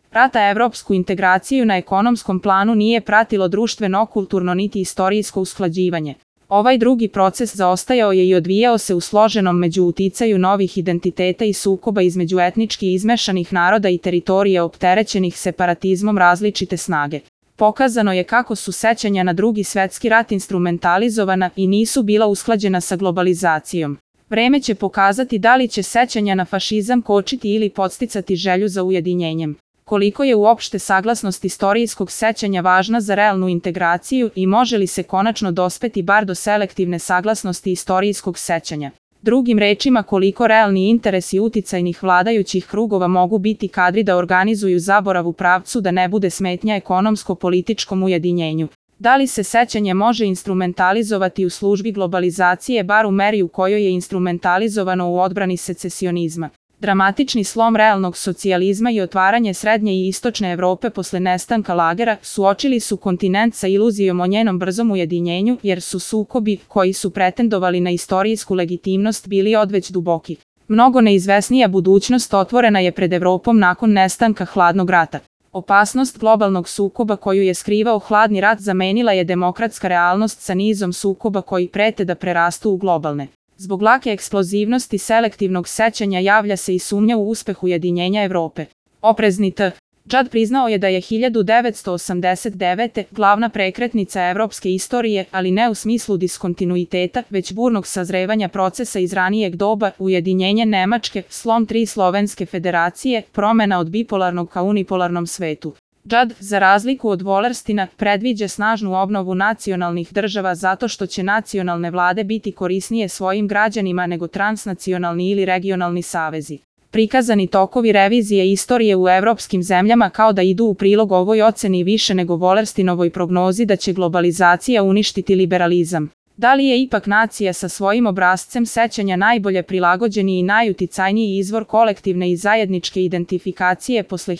Rata evropsku integraciju na ekonomskom planu nije pratilo društveno, kulturno niti istorijsko usklađivanje. Ovaj drugi proces zaostajao je i odvijao se u složenom međuuticaju novih identiteta i sukoba između etnički izmešanih naroda i teritorija opterećenih separatizmom različite snage. Pokazano je kako su sećanja na Drugi svetski rat instrumentalizovana i nisu bila usklađena sa globalizacijom. Vreme će pokazati da li će sećanja na fašizam kočiti ili podsticati želju za ujedinjenjem. Koliko je uopšte saglasnost istorijskog sećanja važna za realnu integraciju i može li se konačno dospeti bar do selektivne saglasnosti istorijskog sećanja. Drugim rečima, koliko realni interesi uticajnih vladajućih krugova mogu biti kadri da organizuju zaborav u pravcu da ne bude smetnja ekonomsko-političkom ujedinjenju. Da li se sećanje može instrumentalizovati u službi globalizacije bar u meri u kojoj je instrumentalizovano u odbrani secesionizma? Dramatični slom realnog socijalizma i otvaranje srednje i istočne Evrope posle nestanka lagera suočili su kontinent sa iluzijom o njenom brzom ujedinjenju, jer su sukobi, koji su pretendovali na istorijsku legitimnost, bili odveć duboki. Mnogo neizvesnija budućnost otvorena je pred Evropom nakon nestanka hladnog rata. Opasnost globalnog sukoba koju je skrivao hladni rat zamenila je demokratska realnost sa nizom sukoba koji prete da prerastu u globalne. Zbog lake eksplozivnosti selektivnog sećanja javlja se i sumnja u uspeh ujedinjenja Evrope. Oprezni T. Judd priznao je da je 1989. glavna prekretnica evropske istorije, ali ne u smislu diskontinuiteta, već burnog sazrevanja procesa iz ranijeg doba, ujedinjenje Nemačke, slom 3 slovenske federacije, promena od bipolarnog ka unipolarnom svetu. Judd, za razliku od Wallerstina, predviđa snažnu obnovu nacionalnih država zato što će nacionalne vlade biti korisnije svojim građanima nego transnacionalni ili regionalni savezi. Prikazani tokovi revizije istorije u evropskim zemljama kao da idu u prilog ovoj oceni više nego Wallerstinovoj prognozi da će globalizacija uništiti liberalizam. Da li je ipak nacija sa svojim obrascem sećanja najbolje prilagođeni i najuticajniji izvor kolektivne i zajedničke identifikacije posle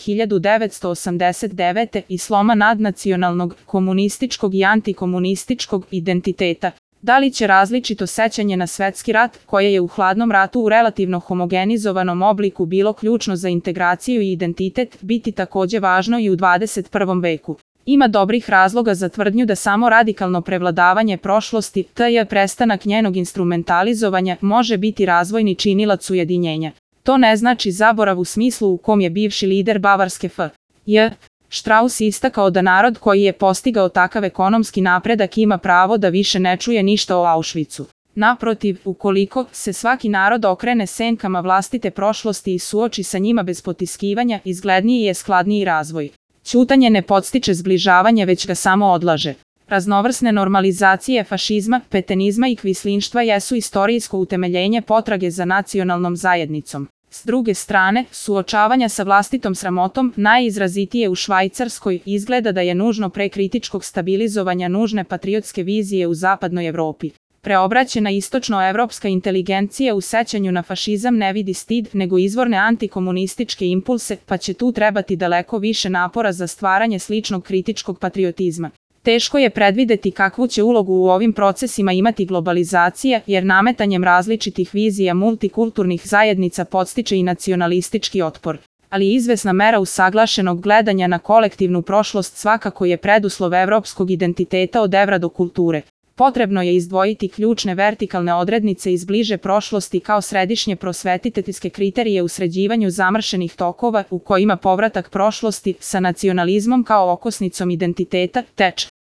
1989. i sloma nadnacionalnog, komunističkog i antikomunističkog identiteta? Da li će različito sećanje na svetski rat, koje je u hladnom ratu u relativno homogenizovanom obliku bilo ključno za integraciju i identitet, biti takođe važno i u 21. veku? Ima dobrih razloga za tvrdnju da samo radikalno prevladavanje prošlosti, tj. prestanak njenog instrumentalizovanja, može biti razvojni činilac ujedinjenja. To ne znači zaborav u smislu u kom je bivši lider Bavarske F.J. Strauss istakao da narod koji je postigao takav ekonomski napredak ima pravo da više ne čuje ništa o Auschwitzu. Naprotiv, ukoliko se svaki narod okrene senkama vlastite prošlosti i suoči sa njima bez potiskivanja, izgledniji je skladniji razvoj. Ćutanje ne podstiče zbližavanje, već ga samo odlaže. Raznovrsne normalizacije fašizma, petenizma i kvislinštva jesu istorijsko utemeljenje potrage za nacionalnom zajednicom. S druge strane, suočavanja sa vlastitom sramotom, najizrazitije u Švajcarskoj, izgleda da je nužno pre kritičkog stabilizovanja nužne patriotske vizije u zapadnoj Evropi. Preobraćena istočnoevropska inteligencija u sećanju na fašizam ne vidi stid, nego izvorne antikomunističke impulse, pa će tu trebati daleko više napora za stvaranje sličnog kritičkog patriotizma. Teško je predvideti kakvu će ulogu u ovim procesima imati globalizacija, jer nametanjem različitih vizija multikulturnih zajednica podstiče i nacionalistički otpor. Ali izvesna mera usaglašenog gledanja na kolektivnu prošlost svakako je preduslov evropskog identiteta od evra do kulture. Potrebno je izdvojiti ključne vertikalne odrednice iz bliže prošlosti kao središnje prosvetiteljske kriterije u sređivanju zamršenih tokova u kojima povratak prošlosti sa nacionalizmom kao okosnicom identiteta teče.